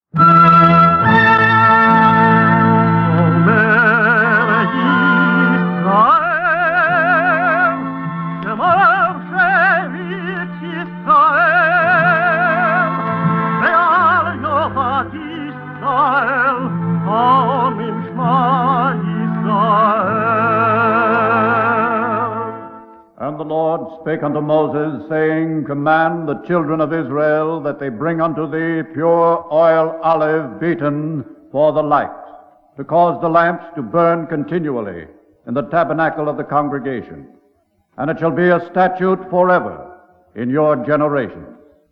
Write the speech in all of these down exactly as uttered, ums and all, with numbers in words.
Spake unto Moses, saying, Command the children of Israel that they bring unto thee pure oil olive beaten for the light, to cause the lamps to burn continually in the tabernacle of the congregation. And it shall be a statute forever in your generations.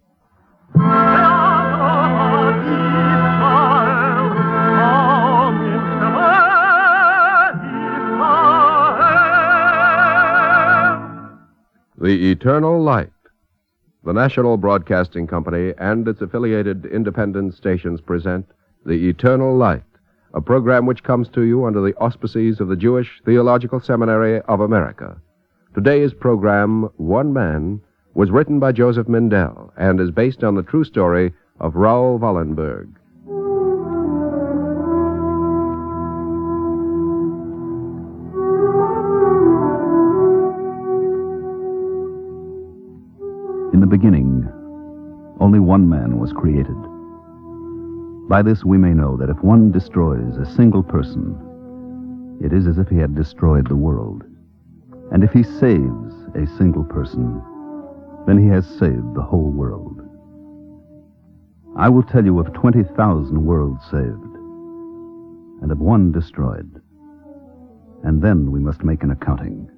The Eternal Light. The National Broadcasting Company and its affiliated independent stations present The Eternal Light, a program which comes to you under the auspices of the Jewish Theological Seminary of America. Today's program, One Man, was written by Joseph Mindell and is based on the true story of Raoul Wallenberg. In the beginning, only one man was created. By this we may know that if one destroys a single person, it is as if he had destroyed the world. And if he saves a single person, then he has saved the whole world. I will tell you of twenty thousand worlds saved, and of one destroyed. And then we must make an accounting.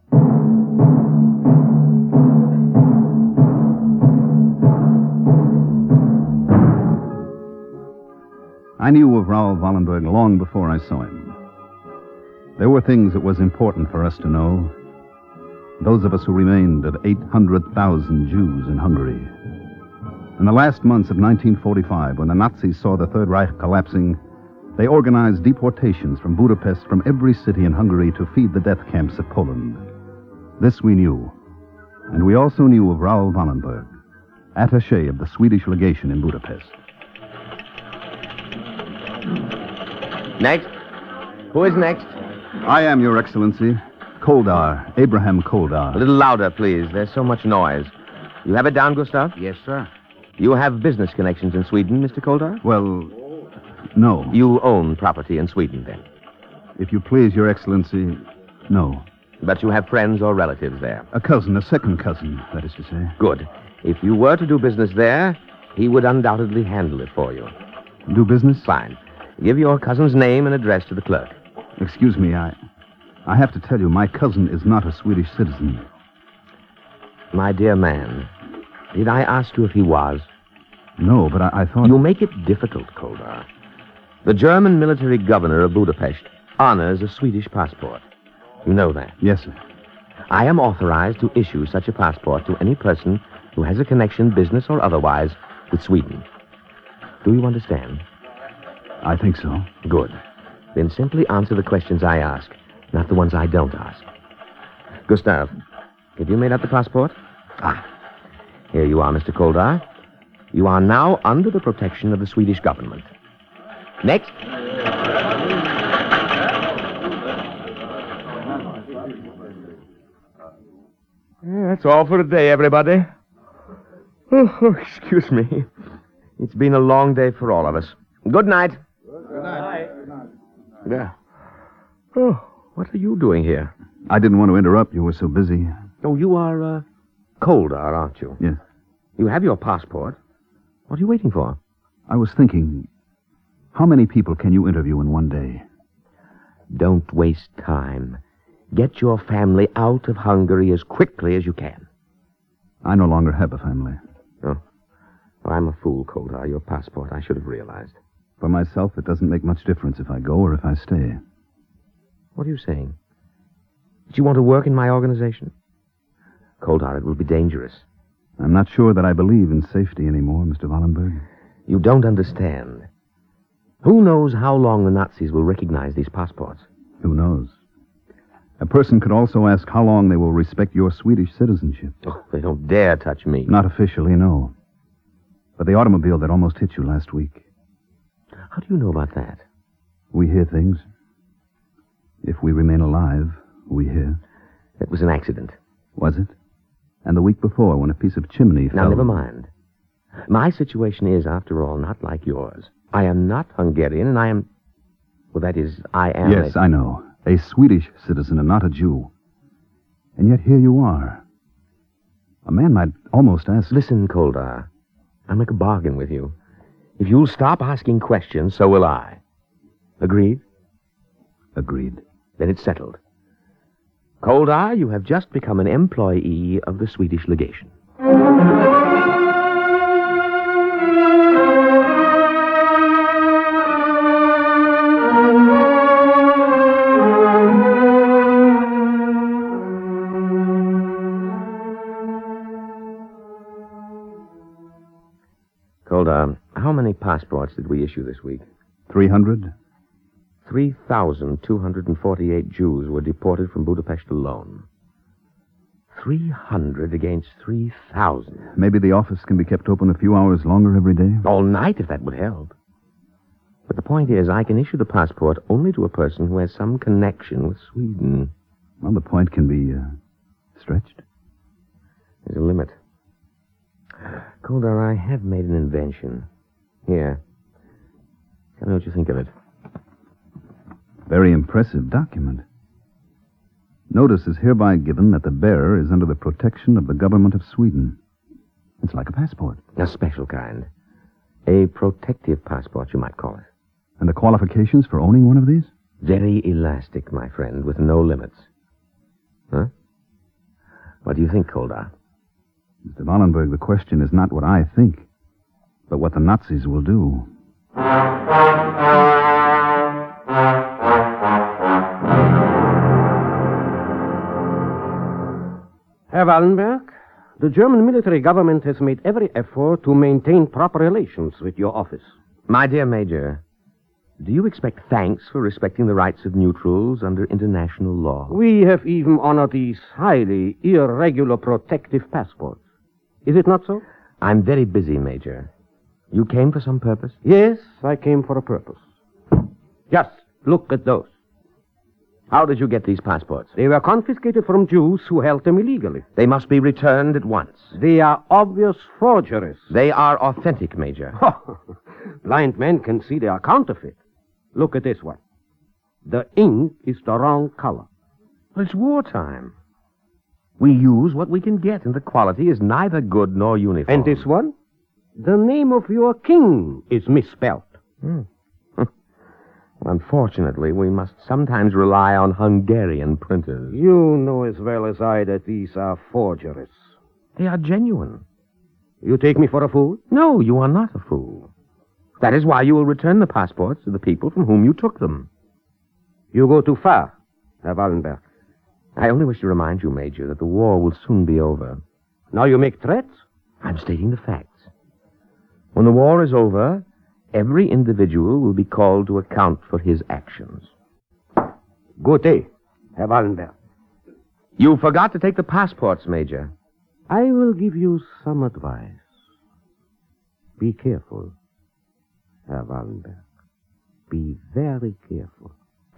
I knew of Raoul Wallenberg long before I saw him. There were things it was important for us to know, those of us who remained of eight hundred thousand Jews in Hungary. In the last months of nineteen forty-five, when the Nazis saw the Third Reich collapsing, they organized deportations from Budapest from every city in Hungary to feed the death camps of Poland. This we knew, and we also knew of Raoul Wallenberg, attaché of the Swedish legation in Budapest. Next. Who is next? I am, Your Excellency. Koldar, Abraham Koldar. A little louder, please. There's so much noise. You have it down, Gustav? Yes, sir. You have business connections in Sweden, Mister Koldar? Well, no. You own property in Sweden, then? If you please, Your Excellency, no. But you have friends or relatives there? A cousin, a second cousin, that is to say. Good. If you were to do business there, he would undoubtedly handle it for you. Do business? Fine. Give your cousin's name and address to the clerk. Excuse me, I... I have to tell you, my cousin is not a Swedish citizen. My dear man, did I ask you if he was? No, but I, I thought... You make it difficult, Koldar. The German military governor of Budapest honors a Swedish passport. You know that? Yes, sir. I am authorized to issue such a passport to any person who has a connection, business or otherwise, with Sweden. Do you understand? I think so. Good. Then simply answer the questions I ask, not the ones I don't ask. Gustav, have you made up the passport? Ah. Here you are, Mister Koldar. You are now under the protection of the Swedish government. Next. Yeah, that's all for today, everybody. Oh, oh, excuse me. It's been a long day for all of us. Good night. Good night. Yeah. Oh, what are you doing here? I didn't want to interrupt. You were so busy. Oh, you are, uh, Koldar, aren't you? Yes. You have your passport. What are you waiting for? I was thinking, how many people can you interview in one day? Don't waste time. Get your family out of Hungary as quickly as you can. I no longer have a family. Oh. Well, I'm a fool, Koldar. Your passport, I should have realized. For myself, it doesn't make much difference if I go or if I stay. What are you saying? Do you want to work in my organization? Koldar, it will be dangerous. I'm not sure that I believe in safety anymore, Mister Wallenberg. You don't understand. Who knows how long the Nazis will recognize these passports? Who knows? A person could also ask how long they will respect your Swedish citizenship. Oh, they don't dare touch me. Not officially, no. But the automobile that almost hit you last week, How do you know about that? We hear things. If we remain alive, we hear. It was an accident. Was it? And the week before, when a piece of chimney fell... Now, never mind. My situation is, after all, not like yours. I am not Hungarian, and I am... Well, that is, I am... Yes, a... I know. A Swedish citizen and not a Jew. And yet here you are. A man might almost ask... Listen, Koldar. I'll make a bargain with you. If you'll stop asking questions, so will I. Agreed? Agreed. Then it's settled. Koldar, you have just become an employee of the Swedish legation. Koldar, how many passports did we issue this week? Three hundred? three thousand two hundred forty-eight Jews were deported from Budapest alone. three hundred against three thousand. Maybe the office can be kept open a few hours longer every day? All night, if that would help. But the point is, I can issue the passport only to a person who has some connection with Sweden. Well, the point can be uh, stretched. There's a limit. Koldar, I have made an invention. Here. Tell me what you think of it. Very impressive document. Notice is hereby given that the bearer is under the protection of the government of Sweden. It's like a passport. A special kind. A protective passport, you might call it. And the qualifications for owning one of these? Very elastic, my friend, with no limits. Huh? What do you think, Koldar? Mister Wallenberg, the question is not what I think, but what the Nazis will do. Herr Wallenberg, the German military government has made every effort to maintain proper relations with your office. My dear Major, do you expect thanks for respecting the rights of neutrals under international law? We have even honored these highly irregular protective passports. Is it not so? I'm very busy, Major. You came for some purpose? Yes, I came for a purpose. Just look at those. How did you get these passports? They were confiscated from Jews who held them illegally. They must be returned at once. They are obvious forgeries. They are authentic, Major. Blind men can see they are counterfeit. Look at this one. The ink is the wrong color. It's wartime. We use what we can get, and the quality is neither good nor uniform. And this one? The name of your king is misspelled. Hmm. Unfortunately, we must sometimes rely on Hungarian printers. You know as well as I that these are forgeries. They are genuine. You take me for a fool? No, you are not a fool. That is why you will return the passports to the people from whom you took them. You go too far, Herr Wallenberg. I only wish to remind you, Major, that the war will soon be over. Now you make threats? I'm stating the facts. When the war is over, every individual will be called to account for his actions. Good day, Herr Wallenberg. You forgot to take the passports, Major. I will give you some advice. Be careful, Herr Wallenberg. Be very careful.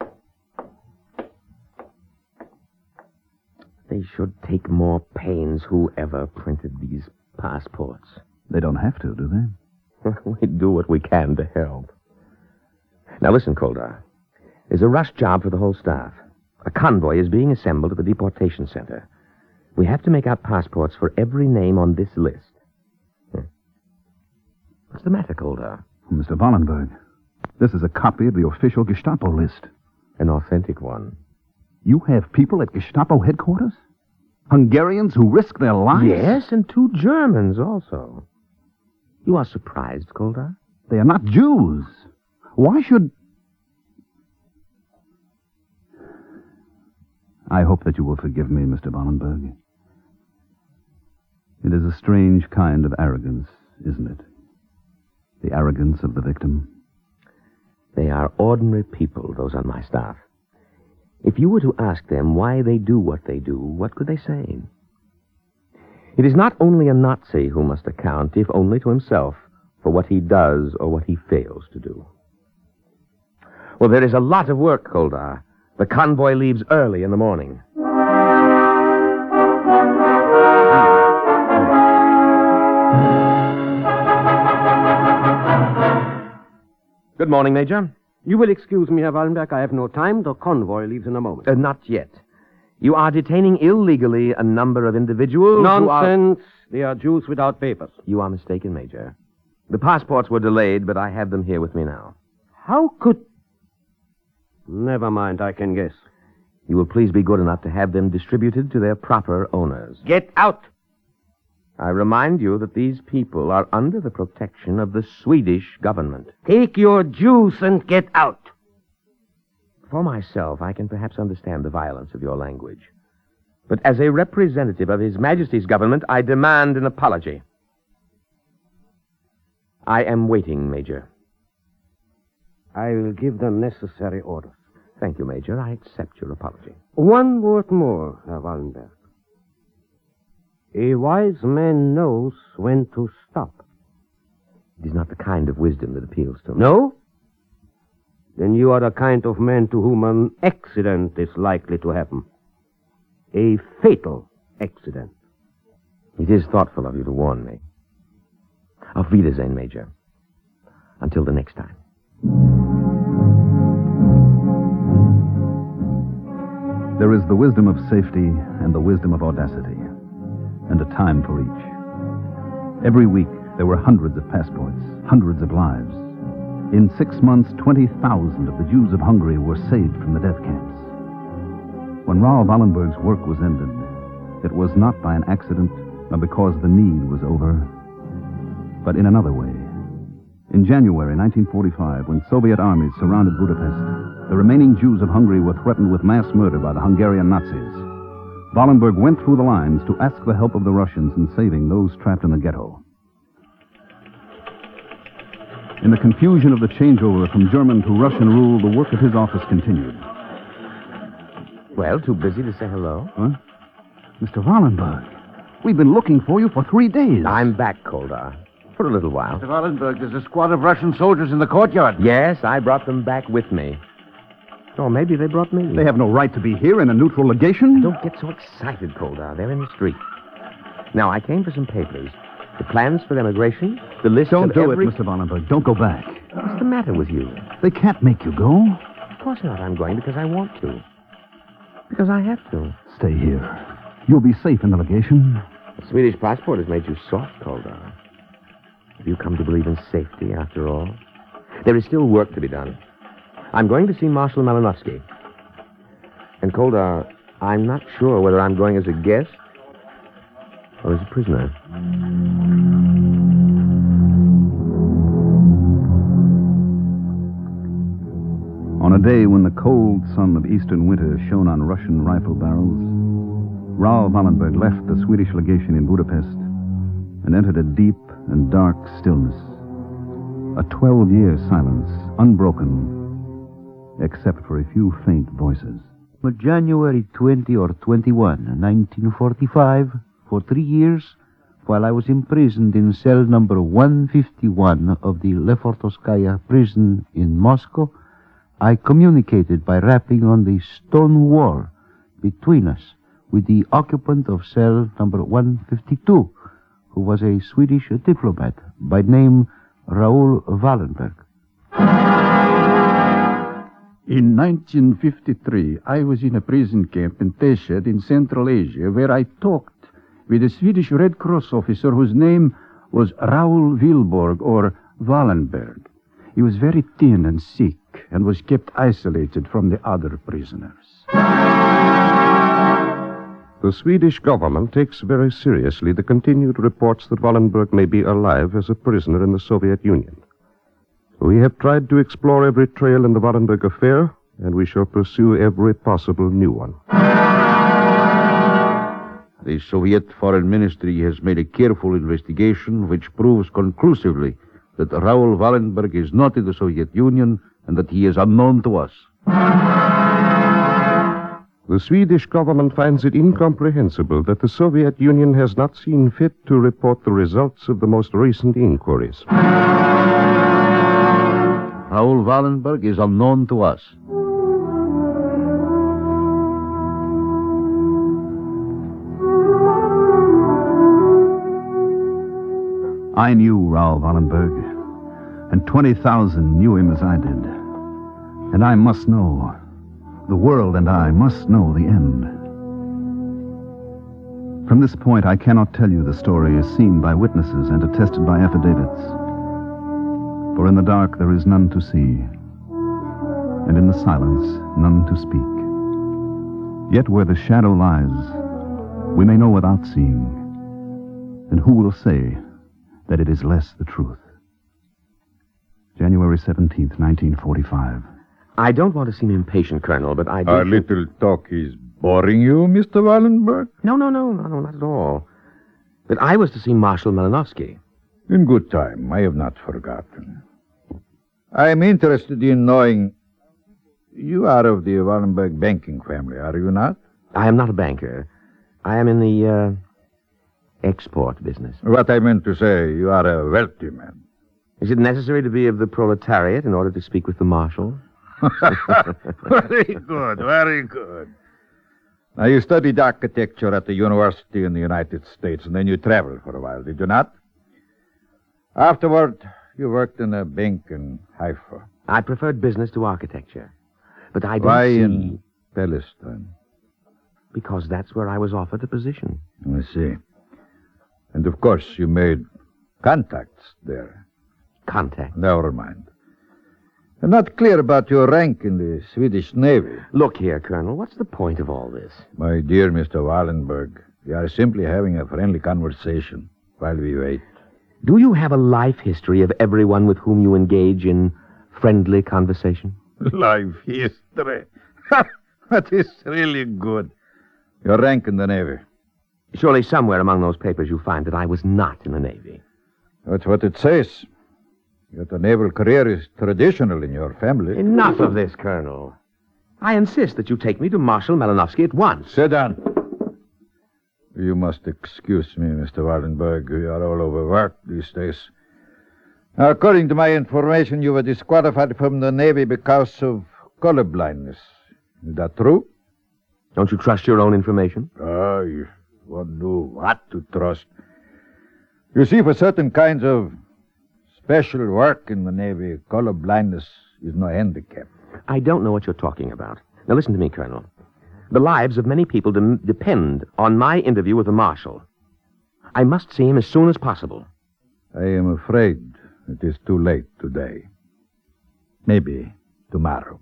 They should take more pains, whoever printed these passports. They don't have to, do they? We do what we can to help. Now listen, Koldar. There's a rush job for the whole staff. A convoy is being assembled at the deportation center. We have to make out passports for every name on this list. Hmm. What's the matter, Koldar? Mister Wallenberg, this is a copy of the official Gestapo list. An authentic one. You have people at Gestapo headquarters? Hungarians who risk their lives? Yes, and two Germans also. You are surprised, Koldar? They are not Jews. Why should... I hope that you will forgive me, Mister Wallenberg. It is a strange kind of arrogance, isn't it? The arrogance of the victim. They are ordinary people, those on my staff. If you were to ask them why they do what they do, what could they say? It is not only a Nazi who must account, if only to himself, for what he does or what he fails to do. Well, there is a lot of work, Koldar. The convoy leaves early in the morning. Good morning, Major. You will excuse me, Herr Wallenberg. I have no time. The convoy leaves in a moment. Uh, not yet. You are detaining illegally a number of individuals Nonsense. who are... They are Jews without papers. You are mistaken, Major. The passports were delayed, but I have them here with me now. How could... Never mind, I can guess. You will please be good enough to have them distributed to their proper owners. Get out! I remind you that these people are under the protection of the Swedish government. Take your juice and get out. For myself, I can perhaps understand the violence of your language. But as a representative of His Majesty's government, I demand an apology. I am waiting, Major. I will give the necessary orders. Thank you, Major. I accept your apology. One word more, Herr Wallenberg. A wise man knows when to stop. It is not the kind of wisdom that appeals to me. No? Then you are the kind of man to whom an accident is likely to happen. A fatal accident. It is thoughtful of you to warn me. Auf Wiedersehen, Major. Until the next time. There is the wisdom of safety and the wisdom of audacity, and a time for each. Every week, there were hundreds of passports, hundreds of lives. In six months, twenty thousand of the Jews of Hungary were saved from the death camps. When Raoul Wallenberg's work was ended, it was not by an accident, nor because the need was over, but in another way. In January nineteen forty-five, when Soviet armies surrounded Budapest, the remaining Jews of Hungary were threatened with mass murder by the Hungarian Nazis. Wallenberg went through the lines to ask the help of the Russians in saving those trapped in the ghetto. In the confusion of the changeover from German to Russian rule, the work of his office continued. Well, too busy to say hello? Huh? Mister Wallenberg, we've been looking for you for three days. I'm back, Koldar. For a little while. Mister Wallenberg, there's a squad of Russian soldiers in the courtyard. Yes, I brought them back with me. Or maybe they brought me. They have no right to be here in a neutral legation. Don't get so excited, Koldar. They're in the street. Now, I came for some papers. The plans for emigration, the list Don't of do every... it, Mister Wallenberg. Don't go back. What's the matter with you? They can't make you go. Of course not. I'm going because I want to. Because I have to. Stay here. You'll be safe in the legation. The Swedish passport has made you soft, Koldar. Have you come to believe in safety, after all? There is still work to be done. I'm going to see Marshal Malinowski. And, Koldar, I'm not sure whether I'm going as a guest or as a prisoner. On a day when the cold sun of eastern winter shone on Russian rifle barrels, Raoul Wallenberg left the Swedish legation in Budapest and entered a deep and dark stillness. A twelve-year silence, unbroken, except for a few faint voices. January twentieth or twenty-first, nineteen forty-five, for three years, while I was imprisoned in cell number one fifty-one of the Lefortovskaya prison in Moscow, I communicated by rapping on the stone wall between us with the occupant of cell number one fifty-two, who was a Swedish diplomat by name Raoul Wallenberg. In nineteen fifty-three, I was in a prison camp in Teshed in Central Asia, where I talked with a Swedish Red Cross officer whose name was Raoul Wilborg, or Wallenberg. He was very thin and sick and was kept isolated from the other prisoners. The Swedish government takes very seriously the continued reports that Wallenberg may be alive as a prisoner in the Soviet Union. We have tried to explore every trail in the Wallenberg affair, and we shall pursue every possible new one. The Soviet Foreign Ministry has made a careful investigation which proves conclusively that Raoul Wallenberg is not in the Soviet Union and that he is unknown to us. The Swedish government finds it incomprehensible that the Soviet Union has not seen fit to report the results of the most recent inquiries. Raoul Raoul Wallenberg is unknown to us. I knew Raoul Wallenberg, and twenty thousand knew him as I did. And I must know, the world and I must know the end. From this point, I cannot tell you the story as seen by witnesses and attested by affidavits. For in the dark there is none to see, and in the silence none to speak. Yet where the shadow lies, we may know without seeing. And who will say that it is less the truth? January seventeenth, nineteen forty-five. I don't want to seem impatient, Colonel, but I do... Our little talk is boring you, Mister Wallenberg? No, no, no, no, no, not at all. But I was to see Marshal Malinowski. In good time. I have not forgotten. I am interested in knowing... You are of the Wallenberg banking family, are you not? I am not a banker. I am in the, uh, export business. What I meant to say, you are a wealthy man. Is it necessary to be of the proletariat in order to speak with the Marshal? Very good, very good. Now, you studied architecture at the university in the United States, and then you traveled for a while, did you not? Afterward, you worked in a bank in Haifa. I preferred business to architecture. But I don't Why see... in Palestine? Because that's where I was offered a position. I see. And of course, you made contacts there. Contact. Never mind. I'm not clear about your rank in the Swedish Navy. Look here, Colonel, what's the point of all this? My dear Mister Wallenberg, we are simply having a friendly conversation while we wait. Do you have a life history of everyone with whom you engage in friendly conversation? Life history? That is really good. Your rank in the Navy. Surely somewhere among those papers you find that I was not in the Navy. That's what it says. Yet the naval career is traditional in your family. Enough of this, Colonel. I insist that you take me to Marshal Malinowski at once. Sit down. You must excuse me, Mister Wallenberg. We are all overworked these days. Now, according to my information, you were disqualified from the Navy because of colorblindness. Is that true? Don't you trust your own information? Ah, you won't know what to trust. You see, for certain kinds of special work in the Navy, color blindness is no handicap. I don't know what you're talking about. Now, listen to me, Colonel. The lives of many people de- depend on my interview with the Marshal. I must see him as soon as possible. I am afraid it is too late today. Maybe tomorrow.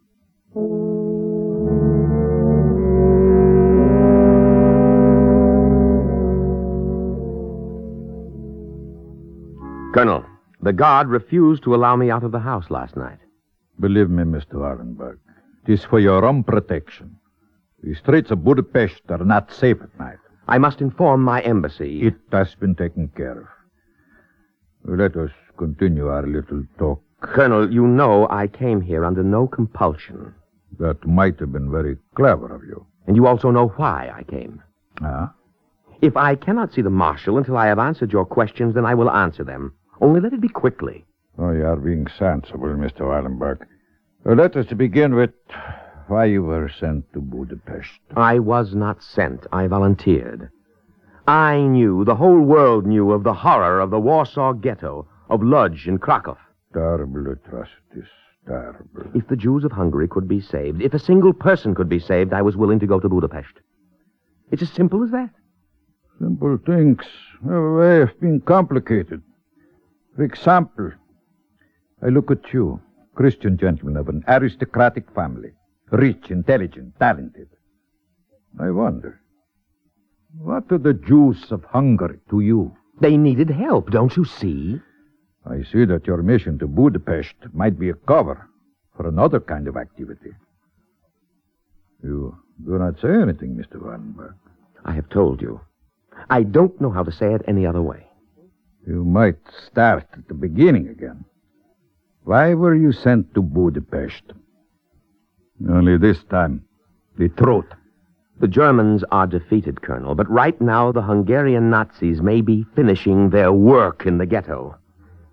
Colonel, the guard refused to allow me out of the house last night. Believe me, Mister Wallenberg, it is for your own protection. The streets of Budapest are not safe at night. I must inform my embassy. It has been taken care of. Let us continue our little talk. Colonel, you know I came here under no compulsion. That might have been very clever of you. And you also know why I came. Ah? If I cannot see the Marshal until I have answered your questions, then I will answer them. Only let it be quickly. Oh, you are being sensible, Mister Wallenberg. Uh, let us begin with why you were sent to Budapest. I was not sent. I volunteered. I knew, the whole world knew, of the horror of the Warsaw Ghetto, of Lodz and Krakow. Terrible atrocities. Terrible. If the Jews of Hungary could be saved, if a single person could be saved, I was willing to go to Budapest. It's as simple as that. Simple things have a way of being complicated. For example, I look at you, Christian gentleman of an aristocratic family, rich, intelligent, talented. I wonder, what are the Jews of Hungary to you? They needed help, don't you see? I see that your mission to Budapest might be a cover for another kind of activity. You do not say anything, Mister Wallenberg. I have told you. I don't know how to say it any other way. You might start at the beginning again. Why were you sent to Budapest? Only this time, the truth. The Germans are defeated, Colonel, but right now the Hungarian Nazis may be finishing their work in the ghetto.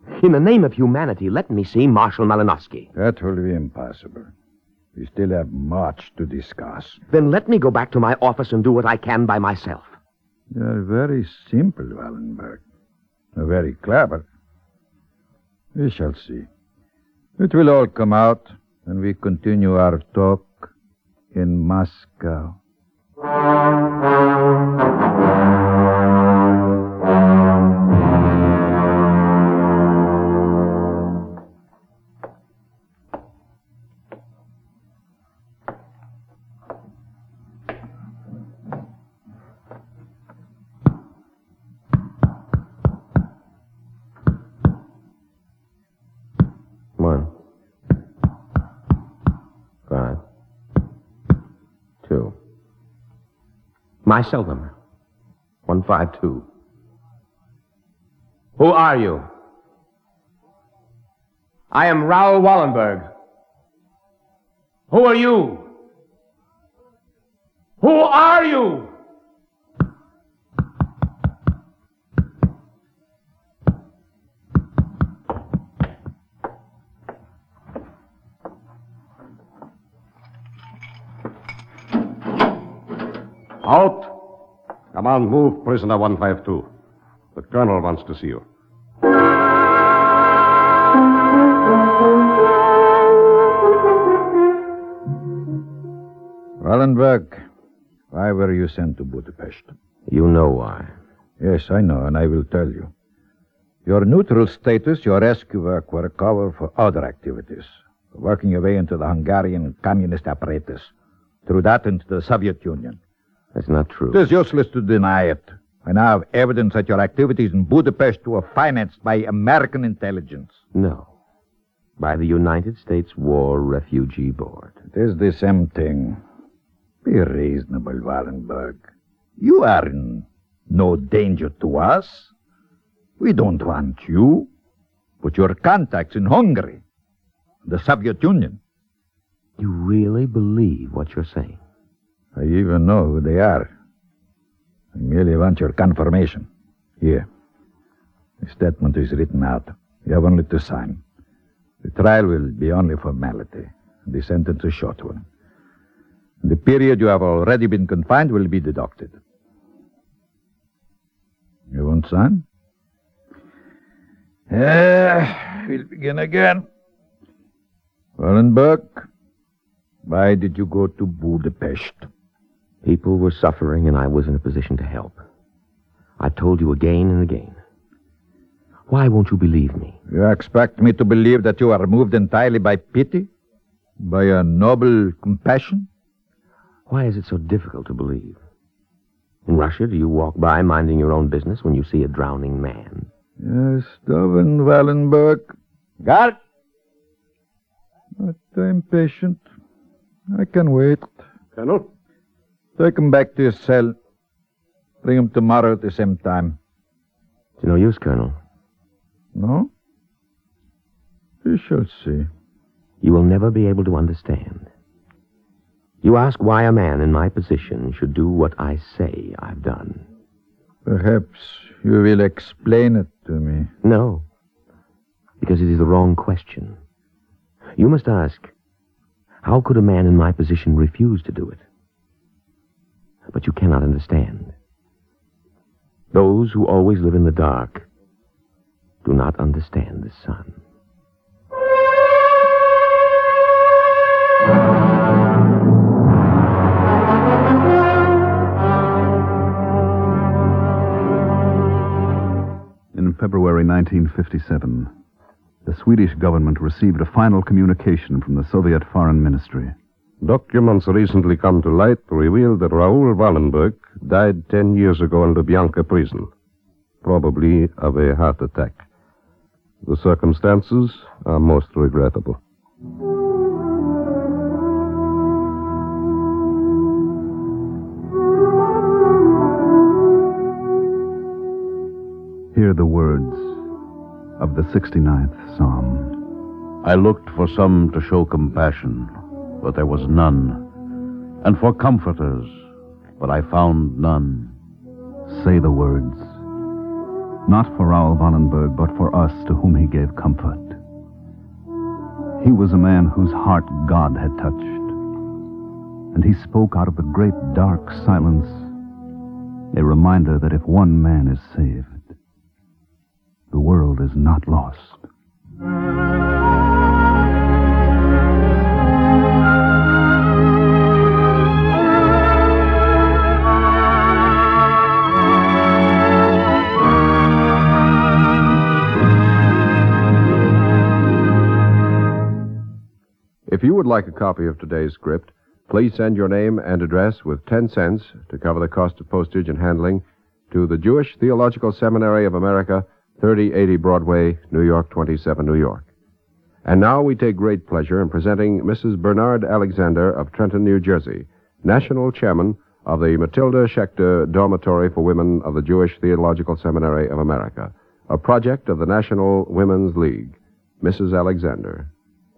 In the name of humanity, let me see Marshal Malinowski. That will be impossible. We still have much to discuss. Then let me go back to my office and do what I can by myself. You are very simple, Wallenberg. Very clever. We shall see. It will all come out when we continue our talk in Moscow. One. Five. Two. My cell number. One five two. Who are you? I am Raoul Wallenberg. Who are you? Who are you? Out! Come on, move, prisoner one five two. The colonel wants to see you. Wallenberg, why were you sent to Budapest? You know why. Yes, I know, and I will tell you. Your neutral status, your rescue work were a cover for other activities. Working your way into the Hungarian communist apparatus. Through that into the Soviet Union. That's not true. It is useless to deny it. I now have evidence that your activities in Budapest were financed by American intelligence. No. By the United States War Refugee Board. It is the same thing. Be reasonable, Wallenberg. You are in no danger to us. We don't want you. But your contacts in Hungary, the Soviet Union. You really believe what you're saying? I even know who they are. I merely want your confirmation. Here. The statement is written out. You have only to sign. The trial will be only formality. The sentence a short one. The period you have already been confined will be deducted. You won't sign? Uh, we'll begin again. Wallenberg, why did you go to Budapest? People were suffering, and I was in a position to help. I've told you again and again. Why won't you believe me? You expect me to believe that you are moved entirely by pity? By a noble compassion? Why is it so difficult to believe? In Russia, do you walk by minding your own business when you see a drowning man? Yes, Steuben, Wallenberg. Guard! But I'm patient. I can wait. Colonel? Take him back to your cell. Bring him tomorrow at the same time. It's no use, Colonel. No? We shall see. You will never be able to understand. You ask why a man in my position should do what I say I've done. Perhaps you will explain it to me. No, because it is the wrong question. You must ask, how could a man in my position refuse to do it? But you cannot understand. Those who always live in the dark do not understand the sun. In February nineteen fifty-seven, the Swedish government received a final communication from the Soviet Foreign Ministry. Documents recently come to light reveal that Raoul Wallenberg died ten years ago in Lubyanka prison, probably of a heart attack. The circumstances are most regrettable. Hear the words of the sixty-ninth Psalm. I looked for some to show compassion, but there was none, and for comforters, but I found none. Say the words. not for Raoul Wallenberg, but for us to whom he gave comfort. He was a man whose heart God had touched, and he spoke out of the great dark silence, a reminder that if one man is saved, the world is not lost. If you would like a copy of today's script, please send your name and address with ten cents to cover the cost of postage and handling to the Jewish Theological Seminary of America, thirty eighty Broadway, New York, twenty-seven, New York. And now we take great pleasure in presenting Missus Bernard Alexander of Trenton, New Jersey, National Chairman of the Matilda Schechter Dormitory for Women of the Jewish Theological Seminary of America, a project of the National Women's League. Missus Alexander.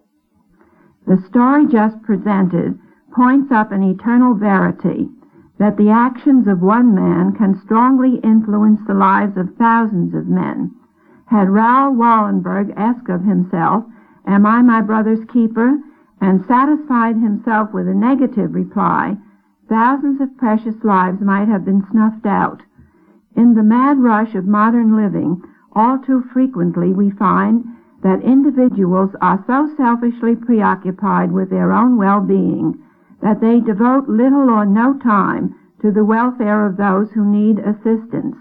The story just presented points up an eternal verity that the actions of one man can strongly influence the lives of thousands of men. Had Raoul Wallenberg asked of himself, "Am I my brother's keeper?" and satisfied himself with a negative reply, thousands of precious lives might have been snuffed out. In the mad rush of modern living, all too frequently we find that individuals are so selfishly preoccupied with their own well-being that they devote little or no time to the welfare of those who need assistance.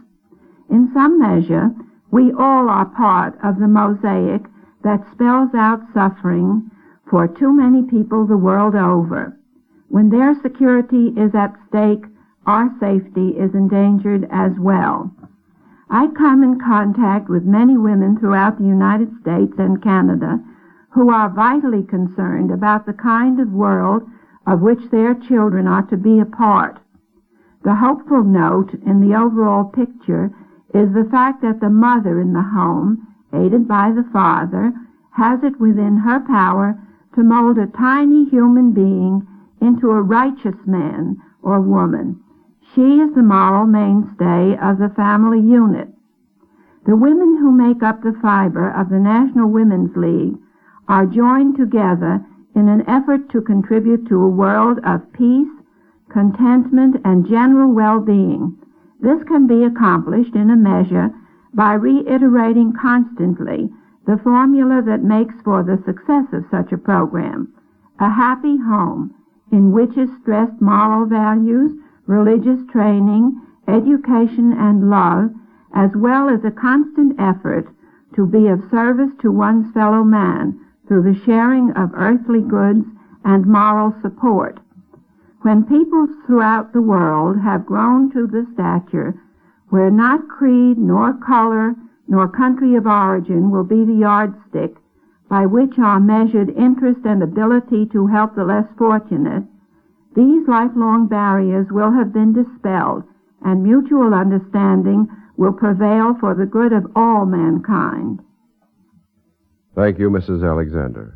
In some measure, we all are part of the mosaic that spells out suffering for too many people the world over. When their security is at stake, our safety is endangered as well. I come in contact with many women throughout the United States and Canada who are vitally concerned about the kind of world of which their children are to be a part. The hopeful note in the overall picture is the fact that the mother in the home, aided by the father, has it within her power to mold a tiny human being into a righteous man or woman. She is the moral mainstay of the family unit. The women who make up the fiber of the National Women's League are joined together in an effort to contribute to a world of peace, contentment, and general well-being. This can be accomplished in a measure by reiterating constantly the formula that makes for the success of such a program: a happy home in which is stressed moral values, religious training, education, and love, as well as a constant effort to be of service to one's fellow man through the sharing of earthly goods and moral support. When peoples throughout the world have grown to the stature where not creed, nor color, nor country of origin will be the yardstick by which are measured interest and ability to help the less fortunate, these lifelong barriers will have been dispelled, and mutual understanding will prevail for the good of all mankind. Thank you, Missus Alexander.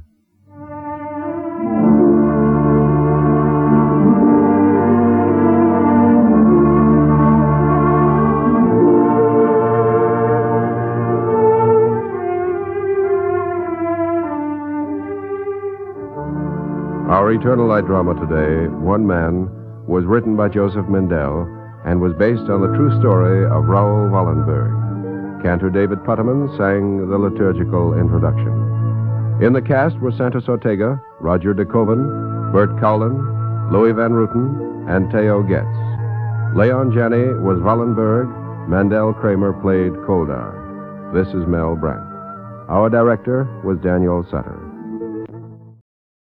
Our Eternal Light drama today, One Man, was written by Joseph Mendel and was based on the true story of Raoul Wallenberg. Cantor David Putterman sang the liturgical introduction. In the cast were Santos Ortega, Roger De Koven, Bert Cowlin, Louis Van Ruten, and Theo Getz. Leon Janney was Wallenberg. Mandel Kramer played Koldar. This is Mel Brandt. Our director was Daniel Sutter.